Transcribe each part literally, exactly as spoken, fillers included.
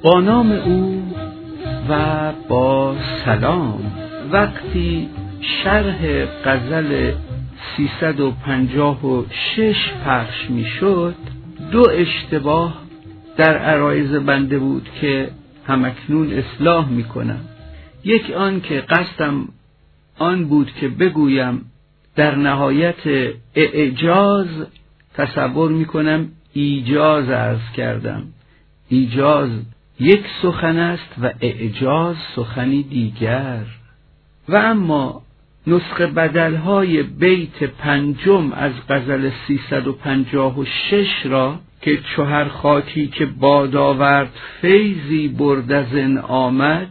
با نام او و با سلام. وقتی شرح غزل سیصد و پنجاه و شش پخش می شد، دو اشتباه در عرایض بنده بود که همکنون اصلاح می کنم. یک آن که قصدم آن بود که بگویم در نهایت اعجاز تصور می کنم ایجاز عرض کردم. ایجاز یک سخن است و اعجاز سخنی دیگر. و اما نسخه بدلهای بیت پنجم از غزل سیصد و پنجاه و شش را که چو هر خاکی که باد آورد فیضی برد از این آمد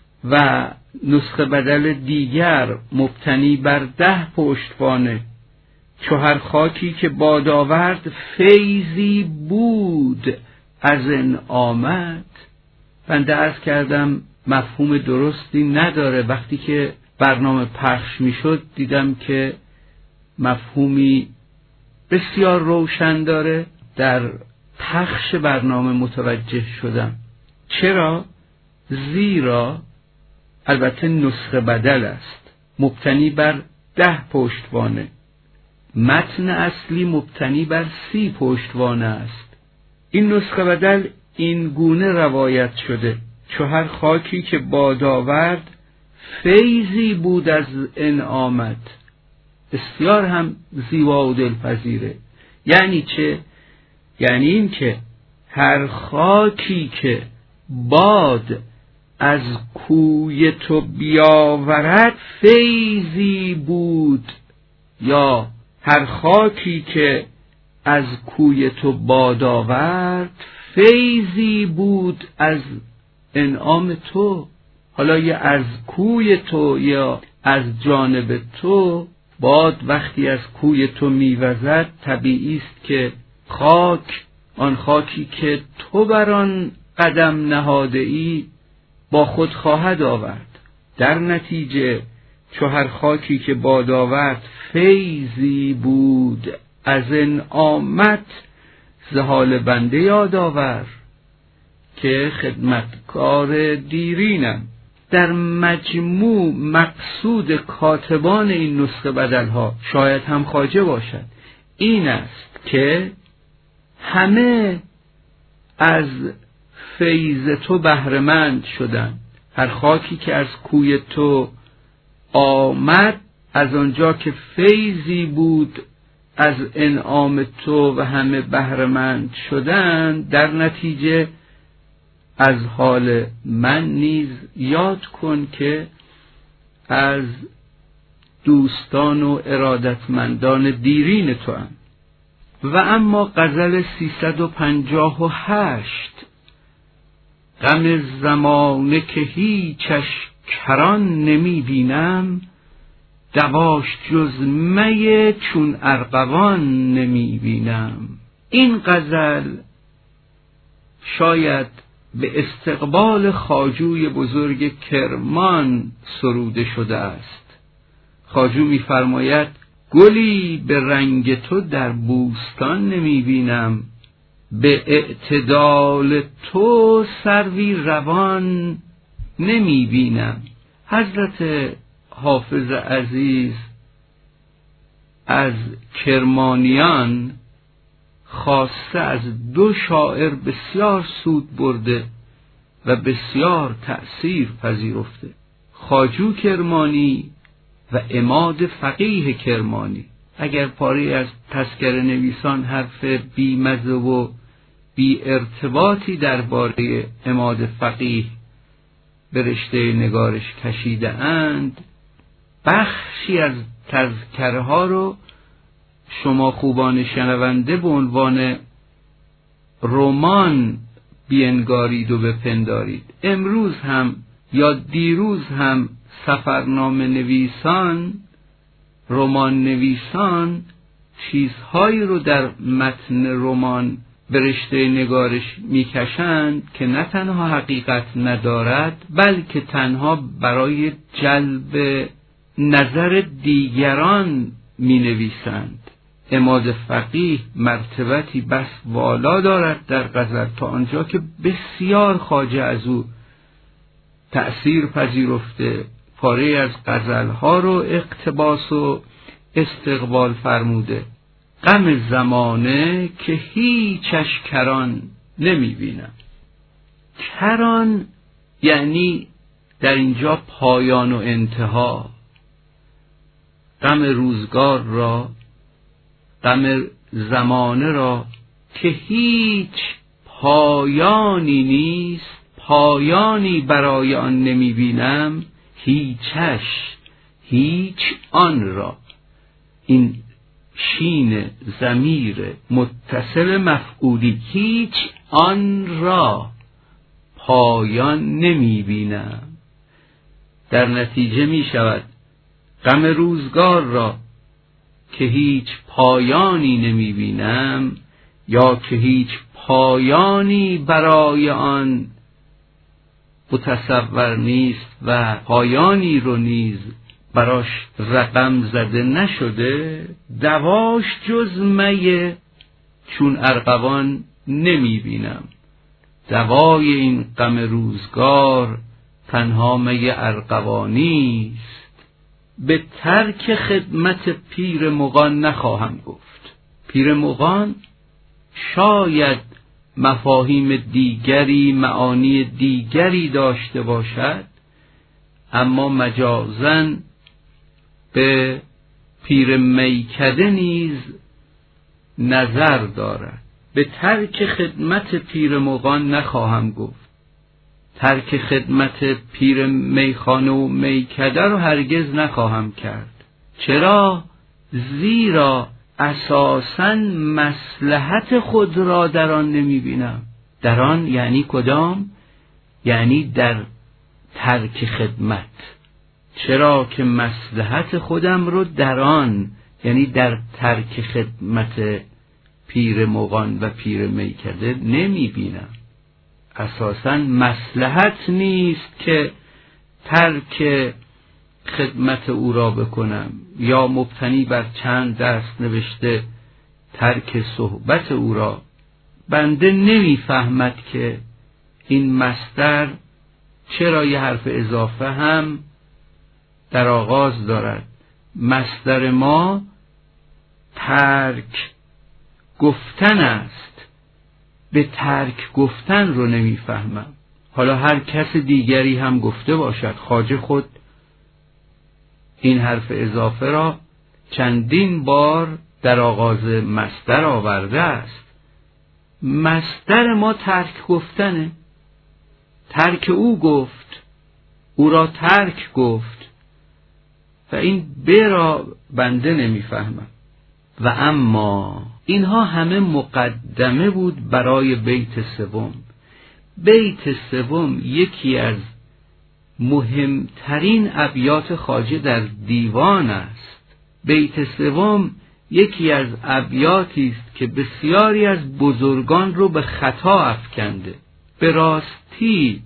و نسخه بدل دیگر مبتنی بر ده پشتوانه، چو هر خاکی که باد آورد فیضی بود از این آمد، بنده عرض کردم مفهوم درستی نداره. وقتی که برنامه پخش می شد دیدم که مفهومی بسیار روشن داره. در پخش برنامه متوجه شدم. چرا؟ زیرا البته نسخه بدل است، مبتنی بر ده پشتوانه، متن اصلی مبتنی بر سی پشتوانه است. این نسخه بدل این گونه روایت شده: چو هر خاکی که باد آورد فیضی بود از این آمد. بسیار هم زیبا و دلپذیره. یعنی چه؟ یعنی این که هر خاکی که باد از کوی تو بیاورد فیضی بود، یا هر خاکی که از کوی تو باد آورد فیضی بود از انعام تو. حالا یا از کوی تو یا از جانب تو، باد وقتی از کوی تو میوزد طبیعی است که خاک، آن خاکی که تو بر آن قدم نهاده ای، با خود خواهد آورد. در نتیجه چو هر خاکی که باد آورد فیضی بود از این آمد، ز حال بنده یاد آور که خدمتکار دیرینم. در مجموع مقصود کاتبان این نسخه بدلها، شاید هم خواجه باشد، این است که همه از فیض تو بهره‌مند شدند. هر خاکی که از کوی تو آمد، از آنجا که فیضی بود از انعام تو و همه بهره‌مند شدند، در نتیجه از حال من نیز یاد کن که از دوستان و ارادتمندان دیرین تو هم. و اما غزل سیصد و پنجاه و هشت: غم زمانه که هیچش کران نمی بینم، دواش جز می چون ارغوان نمی بینم. این غزل شاید به استقبال خواجوی بزرگ کرمان سروده شده است. خواجو می فرماید: گلی به رنگ تو در بوستان نمی بینم، به اعتدال تو سروی روان نمی بینم. حضرت حافظ عزیز از کرمانیان خاصه از دو شاعر بسیار سود برده و بسیار تأثیر پذیرفته: خواجو کرمانی و عماد فقیه کرمانی. اگر پاره از تذکره نویسان حرف بی مزه و بی ارتباطی درباره عماد فقیه به رشته نگارش کشیده اند، بخشی از تذکره ها رو شما خوبان شنونده به عنوان رمان بینگارید و بپندارید. امروز هم یا دیروز هم سفرنامه نویسان، رمان نویسان چیزهایی رو در متن رمان به رشته نگارش میکشند که نه تنها حقیقت ندارد، بلکه تنها برای جلب نظر دیگران می نویسند. عماد فقیه مرتبتی بس والا دارد در غزل، تا آنجا که بسیار خواجه از او تأثیر پذیرفته، پاره از غزلها رو اقتباس و استقبال فرموده. غم زمانه که هیچش کران نمی بینم. کران یعنی در اینجا پایان و انتها. غم روزگار را، غم زمانه را که هیچ پایانی نیست، پایانی برای آن نمی بینم، هیچش، هیچ آن را. این شین ضمیر متصل مفعولی، هیچ آن را پایان نمی بینم. در نتیجه می شود غم روزگار را که هیچ پایانی نمی بینم، یا که هیچ پایانی برای آن متصور نیست و پایانی رو نیز براش رقم زده نشده، دواش جز می چون ارغوان نمی بینم. دوای این غم روزگار تنها می ارغوانی است. به ترک خدمت پیر مغان نخواهم گفت. پیر مغان شاید مفاهیم دیگری، معانی دیگری داشته باشد، اما مجازاً به پیر میکده نیز نظر دارد. به ترک خدمت پیر مغان نخواهم گفت. ترک خدمت پیر میخانه و میکده رو هرگز نخواهم کرد. چرا؟ زیرا اساساً مصلحت خود را در آن نمی بینم. در آن یعنی کدام؟ یعنی در ترک خدمت. چرا که مصلحت خودم رو در آن، یعنی در ترک خدمت پیر مغان و پیر میکده نمی بینم. اساساً مصلحت نیست که ترک خدمت او را بکنم، یا مبتنی بر چند دست نوشته ترک صحبت او را. بنده نمیفهمد که این مصدر چرا یه حرف اضافه هم در آغاز دارد. مصدر ما ترک گفتن است، به ترک گفتن رو نمیفهمم. حالا هر کس دیگری هم گفته باشد، خواجه خود این حرف اضافه را چندین بار در آغاز مصدر آورده است. مصدر ما ترک گفتنه. ترک او گفت، او را ترک گفت، و این ب را بنده نمیفهمم. و اما اینها همه مقدمه بود برای بیت سوم. بیت سوم یکی از مهمترین ابیات خواجه در دیوان است. بیت سوم یکی از ابیاتی است که بسیاری از بزرگان رو به خطا افکنده. به راستی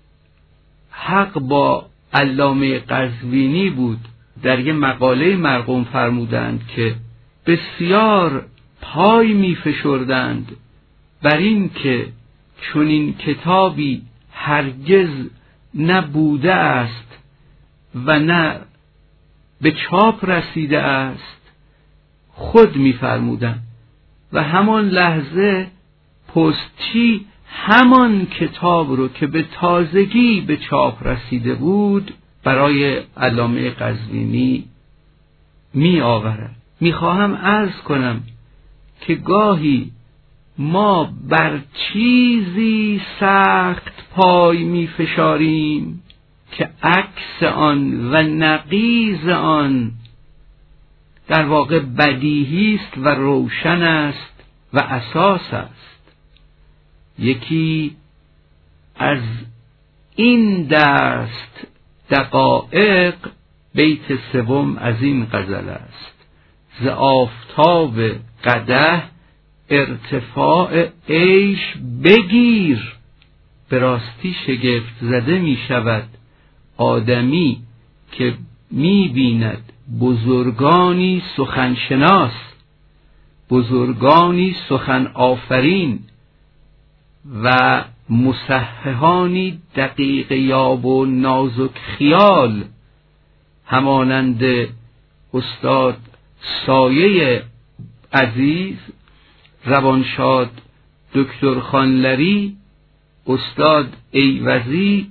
حق با علامه قزوینی بود. در یک مقاله مرقوم فرمودند که بسیار پای می فشردند بر این که چنین کتابی هرگز نبوده است و نه به چاپ رسیده است. خود می فرمودند و همان لحظه پستچی همان کتاب رو که به تازگی به چاپ رسیده بود برای علامه قزوینی می آورد. می خواهم عرض کنم که گاهی ما بر چیزی سخت پای می فشاریم که عکس آن و نقیض آن در واقع بدیهی است و روشن است و اساس است. یکی از این دست دقایق بیت سوم از این غزل است: ز آفتاب قدح ارتفاع عیش بگیر. به راستی شگفت زده می شود آدمی که می بیند بزرگانی سخنشناس بزرگانی سخن آفرین و مصححانی دقیق یاب و نازک خیال همانند استاد سایه عزیز، روانشاد دکتر خانلری، استاد ایوزی،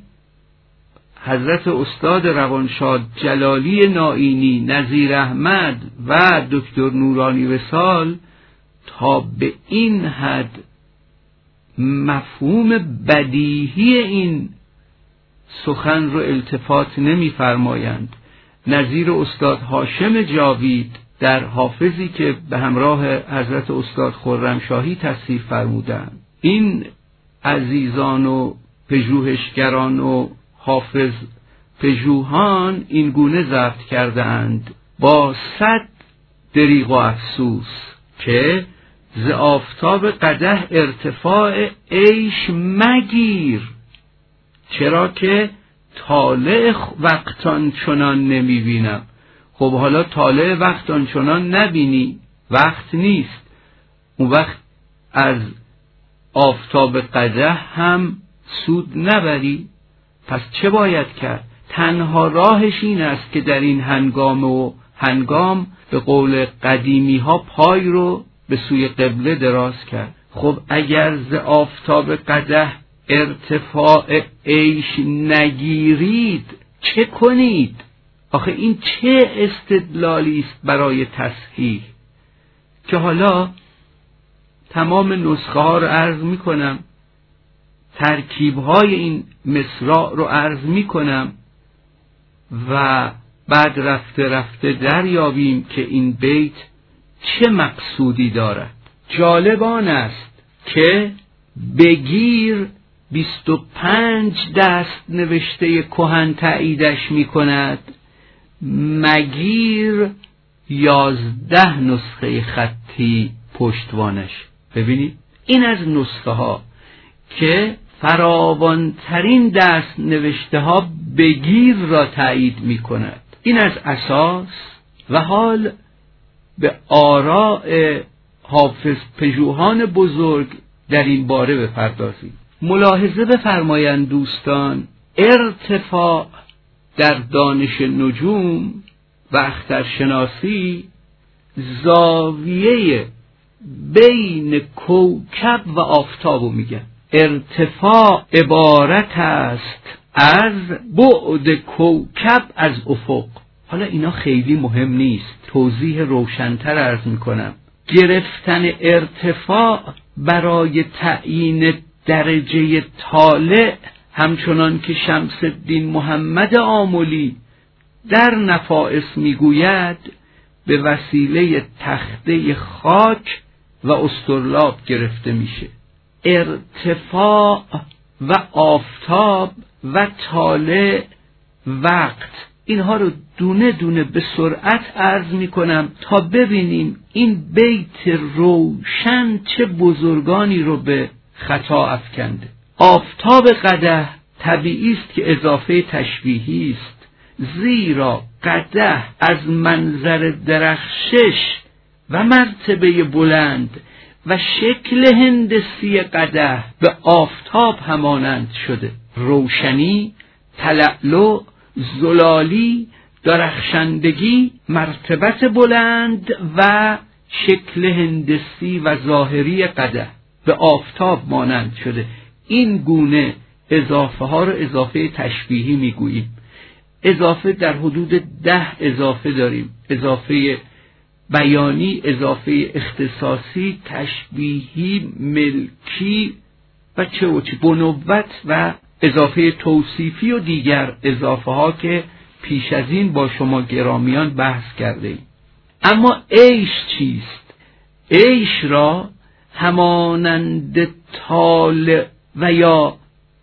حضرت استاد روانشاد جلالی نائینی، نظیر احمد و دکتر نورانی وصال تا به این حد مفهوم بدیهی این سخن رو التفات نمی فرمایند. نظیر استاد هاشم جاوید در حافظی که به همراه حضرت استاد خرمشاهی تصحیح فرمودند. این عزیزان و پژوهشگران و حافظ پژوهان این گونه ضبط کرده اند با صد دریغ و افسوس که ز آفتاب قدح ارتفاع عیش مگیر، چرا که طالع وقتان چنان نمی بینم. خب حالا طالع وقتان چنان نبینی، وقت نیست، اون وقت از آفتاب قدح هم سود نبری. پس چه باید کرد؟ تنها راهش این است که در این هنگام و هنگام به قول قدیمی ها پای رو به سوی قبله دراز کرد. خب اگر ز آفتاب قدح ارتفاع عیش نگیرید چه کنید؟ آخه این چه استدلالی است برای تصحیح که حالا تمام نسخه ها رو عرض می کنم، ترکیب های این مصرع رو عرض می کنم و بعد رفته رفته دریابیم که این بیت چه مقصودی دارد. جالب آن است که بگیر بیست و پنج دست نوشته کهن تاییدش می کند، مگیر یازده نسخه خطی پشتوانش. ببینید این از نسخه ها که فراوانترین دست نوشته ها بگیر را تایید می کند. این از اساس. و حال به آراء حافظ پژوهان بزرگ در این باره بپردازیم. ملاحظه بفرمایند دوستان، ارتفاع در دانش نجوم و اخترشناسی زاویه بین کوکب و آفتابو میگن. ارتفاع عبارت است از بعد کوکب از افق. حالا اینا خیلی مهم نیست، توضیح روشن‌تر عرض میکنم. گرفتن ارتفاع برای تعیین درجه طالع، همچنان که شمس الدین محمد آملی در نفائس میگوید، به وسیله تخته خاک و استرلاب گرفته میشه. ارتفاع و آفتاب و طالع وقت، اینها رو دونه دونه به سرعت عرض میکنم تا ببینیم این بیت روشن چه بزرگانی رو به خطا افکنده. آفتاب قدح طبیعی است که اضافه تشبیهی است، زیرا قدح از منظر درخشش و مرتبه بلند و شکل هندسی قدح به آفتاب همانند شده. روشنی، تلألؤ، زلالی، درخشندگی، مرتبت بلند و شکل هندسی و ظاهری قدح به آفتاب مانند شده. این گونه اضافه ها رو اضافه تشبیهی میگوییم. اضافه در حدود ده اضافه داریم، اضافه بیانی، اضافه اختصاصی، تشبیهی، ملکی و چه و چه، بنوت و اضافه توصیفی و دیگر اضافه ها که پیش از این با شما گرامیان بحث کرده ایم. اما عیش چیست؟ عیش را همانند طالع و یا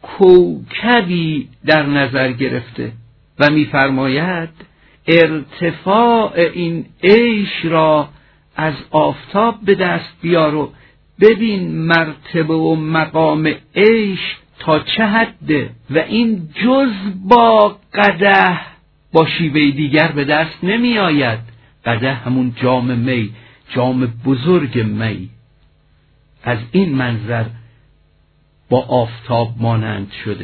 کوکبی در نظر گرفته و می‌فرماید ارتفاع این عیش را از آفتاب به دست بیار و ببین مرتبه و مقام عیش تا چه حده و این جز با قدح با شیوه دیگر به دست نمی آید. قدح همون جام می، جام بزرگ می از این منظر با آفتاب مانند شده.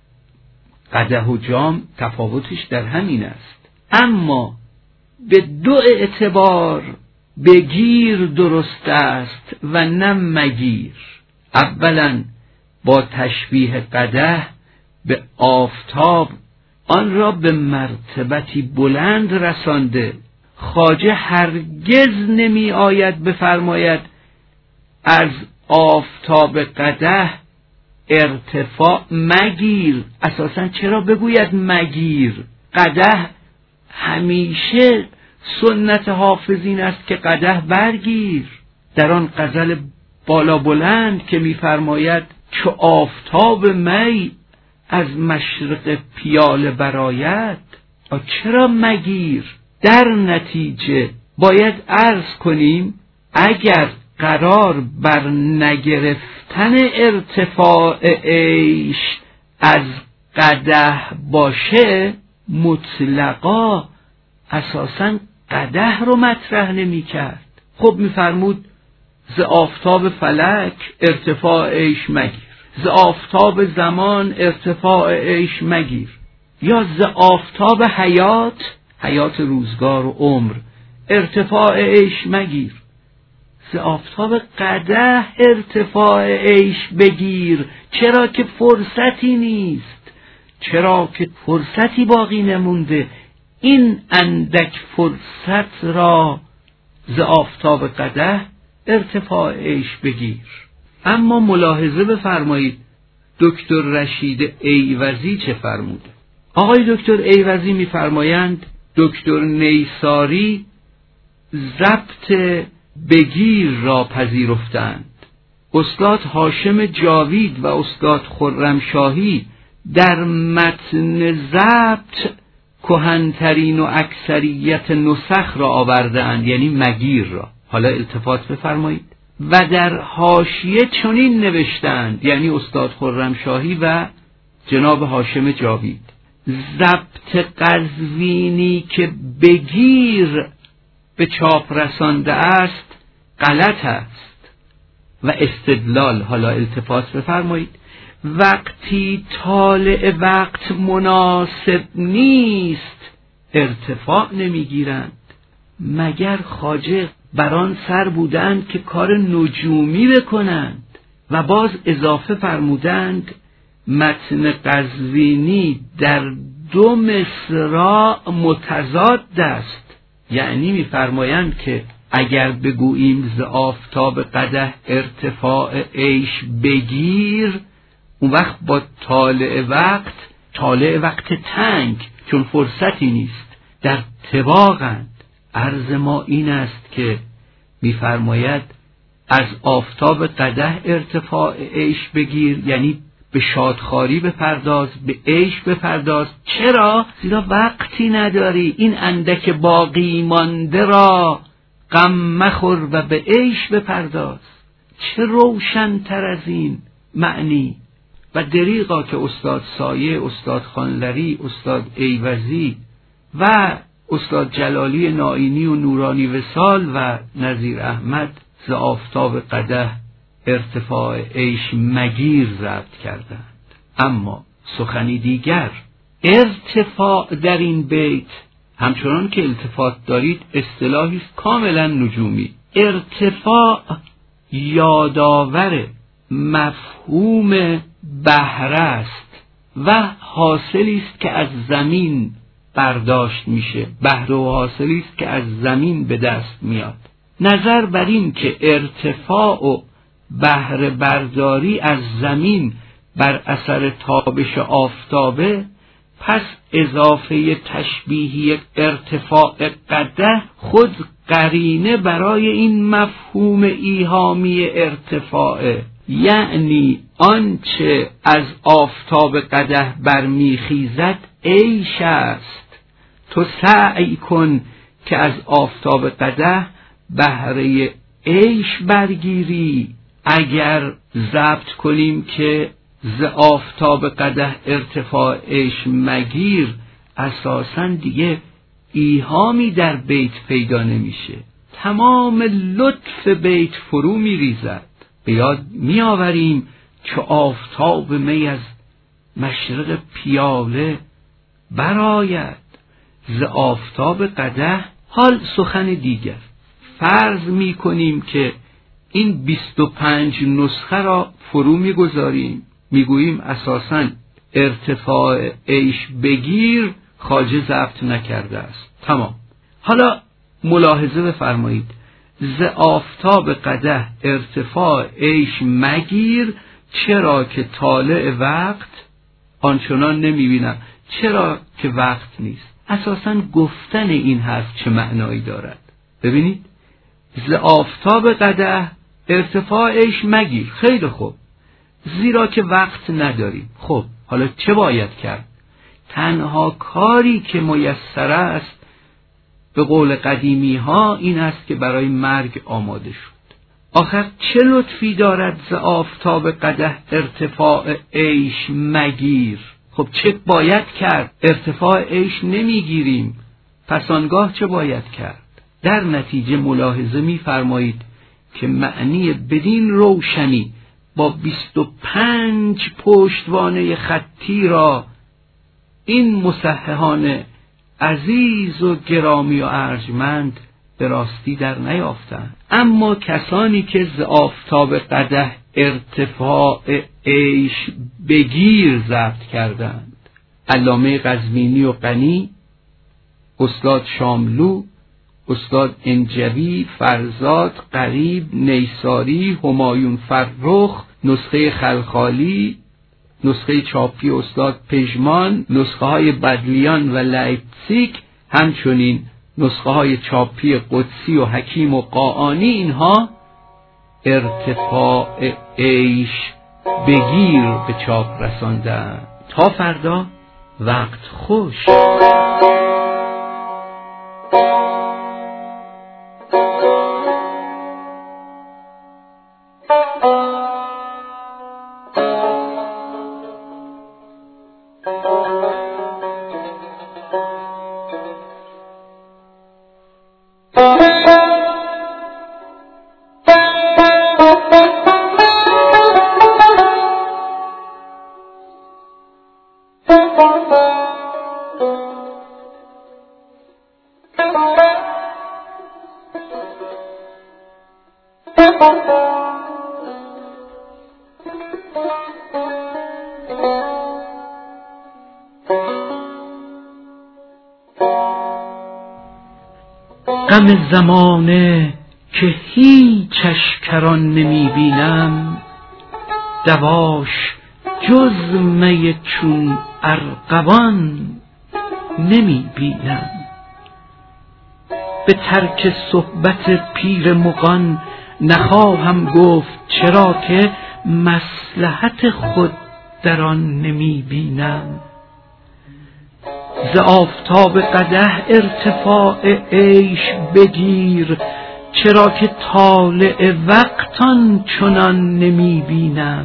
قدح و جام تفاوتش در همین است. اما به دو اعتبار بگیر درست است و نه مگیر. اولا با تشبیه قدح به آفتاب آن را به مرتبتی بلند رسانده. خواجه هرگز نمی آید بفرماید از آفتاب قدح ارتفاع مگیر. اساساً چرا بگوید مگیر؟ قدح همیشه سنت حافظین است که قدح برگیر. در آن غزل بالا بلند که می‌فرماید چو آفتاب می از مشرق پیاله برآید، چرا مگیر؟ در نتیجه باید عرض کنیم اگر قرار بر نگرفتن ارتفاع عیش از قدح باشه، مطلقا اساساً قدح رو مطرح نمی کرد. خب میفرمود ز آفتاب فلک ارتفاع عیش مگیر، ز آفتاب زمان ارتفاع عیش مگیر، یا ز آفتاب حیات، حیات روزگار و عمر، ارتفاع عیش مگیر. ز آفتاب قدح ارتفاع عیش بگیر، چرا که فرصتی نیست، چرا که فرصتی باقی نمونده. این اندک فرصت را ز آفتاب قدح ارتفاع عیش بگیر. اما ملاحظه بفرمایید دکتر رشید ایوزی چه فرموده. آقای دکتر ایوزی میفرمایند دکتر نیساری ضبط بگیر را پذیرفتند. استاد هاشم جاوید و استاد خرمشاهی در متن ضبط کهن‌ترین و اکثریت نسخ را آوردند، یعنی مگیر را. حالا التفات بفرمایید. و در حاشیه چنین نوشتند، یعنی استاد خرمشاهی و جناب هاشم جاوید: ضبط قزوینی که بگیر به چاپ رسانده است غلط است. و استدلال، حالا التفات بفرمایید: وقتی طالع وقت مناسب نیست ارتفاع نمیگیرند. مگر خواجه بران سر بودند که کار نجومی بکنند؟ و باز اضافه فرمودند متن قزوینی در دو مصرع متضاد است. یعنی میفرمایند که اگر بگوییم ز آفتاب قدح ارتفاع عیش بگیر، اون وقت با طالع وقت، طالع وقت تنگ، چون فرصتی نیست، در طباقند. عرض ما این است که میفرماید از آفتاب قدح ارتفاع عیش بگیر، یعنی به شادخواری بپرداز، به عیش بپرداز. چرا؟ زیرا وقتی نداری. این اندک باقی مانده را غم مخور و به عیش بپرداز. چه روشن تر از این معنی. و دریغا که استاد سایه، استاد خانلری، استاد ایوزی و استاد جلالی نائینی و نورانی وصال و نظیر احمد ز آفتاب قدح ارتفاع عیش مگیر ضبط کردند. اما سخنی دیگر، ارتفاع در این بیت همچنان که التفات دارید اصطلاحی است کاملا نجومی. ارتفاع یادآور مفهوم بهره است و حاصلی است که از زمین برداشت میشه. بهره و حاصلی است که از زمین به دست میاد. نظر بر این که ارتفاع و بهره برداری از زمین بر اثر تابش آفتابه، پس اضافه تشبیهی ارتفاع قدح خود قرینه برای این مفهوم ایهامی ارتفاعه. یعنی آنچه از آفتاب قدح برمیخیزد عیش است. تو سعی کن که از آفتاب قدح بهره عیش برگیری. اگر ضبط کنیم که ز آفتاب قدح ارتفاع عیش مگیر، اساساً دیگه ایهامی در بیت پیدا نمیشه. تمام لطف بیت فرو می ریزد. به یاد می آوریم که آفتاب می از مشرق پیاله برآید، ز آفتاب قدح. حال سخن دیگر، فرض می کنیم که این بیست و پنج نسخه را فرو می گذاریم، می گوییم اساساً ارتفاع عیش بگیر خواجه ضبط نکرده است. تمام. حالا ملاحظه بفرمایید، ز آفتاب قدح ارتفاع عیش مگیر، چرا که طالع وقت آنچنان نمی بینم. چرا که وقت نیست. اساساً گفتن این حرف چه معنایی دارد؟ ببینید، ز آفتاب قدح ارتفاع عیش مگیر. خیلی خوب، زیرا که وقت نداریم. خب حالا چه باید کرد؟ تنها کاری که میسر است به قول قدیمی ها این است که برای مرگ آماده شد. آخر چه لطفی دارد ز آفتاب قدح ارتفاع عیش مگیر؟ خب چه باید کرد؟ ارتفاع عیش نمیگیریم، پس آنگاه چه باید کرد؟ در نتیجه ملاحظه می‌فرمایید که معنی بدین روشنی با بیست و پنج پشتوانه خطی را این مصححان عزیز و گرامی و ارجمند به راستی در نیافتند. اما کسانی که ز آفتاب قدح ارتفاع عیش بگیر ضبط کردند، علامه قزوینی و غنی، استاد شاملو، استاد انجوی، فرزاد، قریب، نیساری، همایون فرخ، نسخه خلخالی، نسخه چاپی استاد پژمان، نسخه های بدلیان و لایپزیگ، همچنین نسخه های چاپی قدسی و حکیم و قاآنی، اینها ارتفاع عیش بگیر به چاپ رساندند. تا فردا وقت خوش. غم زمانه که هیچش کران نمی بینم، دواش جز می چون ارغوان نمی بینم. به ترک صحبت پیر مغان نخواهم گفت، چرا که مصلحت خود در آن نمی بینم. ز آفتاب قدح ارتفاع عیش بگیر، چرا که طالع وقتان چنان نمی بینم.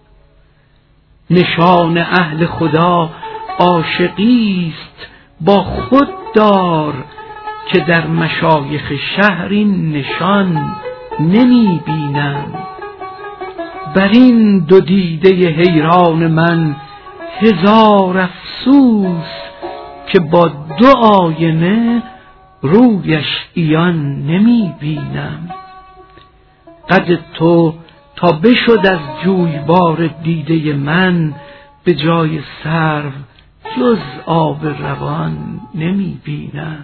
نشان اهل خدا عاشقی است با خود دار، که در مشایخ شهر این نشان نمی بینم. بر این دو دیده حیران من هزار افسوس، که با دو آینه رویش عیان نمی بینم. قد تو تا بشد از جویبار دیده من، به جای سرو جز آب روان نمی بینم.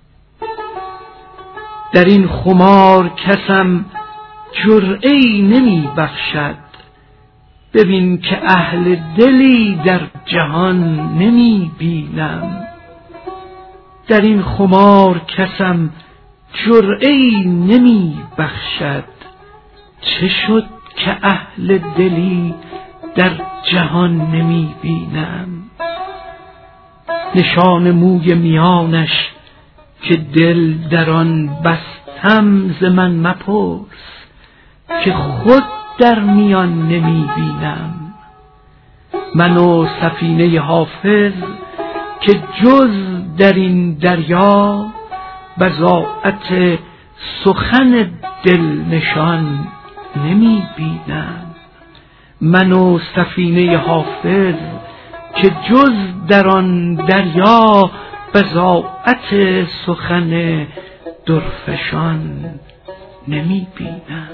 در این خمار کسم جرعه‌ای نمی بخشد، ببین که اهل دلی در جهان نمی بینم. در این خمار کسم جرعه‌ای نمی بخشد، چه شد که اهل دلی در جهان نمی بینم. نشان موی میانش که دل در آن بستم، ز من مپرس که خود در میان نمی بینم. من و سفینه حافظ که جز در این دریا، بضاعت سخن دلنشان نمی بینم. من و سفینه حافظ که جز در آن دریا بضاعت سخن درفشان نمی بینم.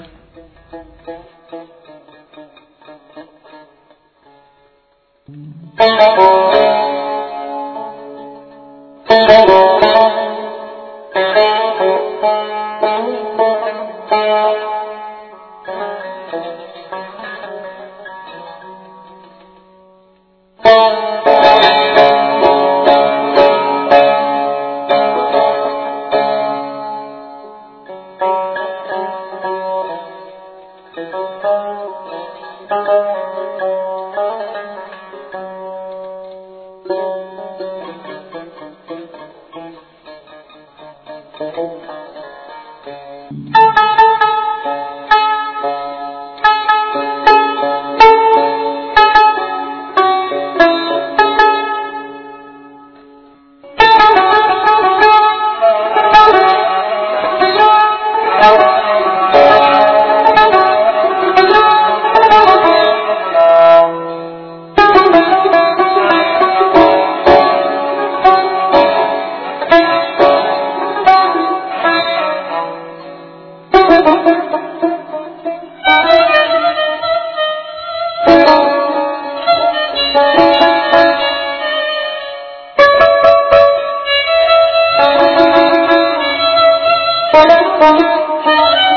Thank you.